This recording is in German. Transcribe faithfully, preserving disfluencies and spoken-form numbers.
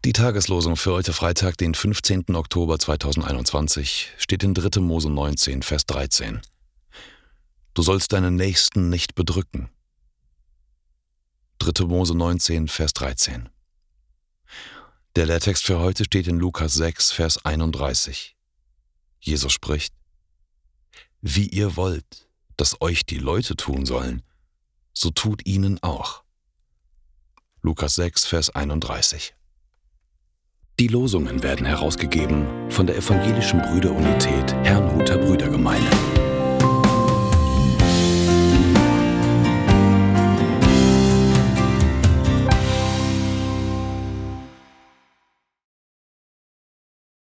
Die Tageslosung für heute Freitag, den fünfzehnten Oktober zweitausendeinundzwanzig, steht in dritter Mose neunzehn, Vers dreizehn. Du sollst deinen Nächsten nicht bedrücken. dritter Mose neunzehn, Vers dreizehn. Der Lehrtext für heute steht in Lukas sechs, Vers einunddreißig. Jesus spricht: Wie ihr wollt, dass euch die Leute tun sollen, so tut ihnen auch. Lukas sechs, Vers einunddreißig. Die Losungen werden herausgegeben von der Evangelischen Brüderunität Herrnhuter Brüdergemeine.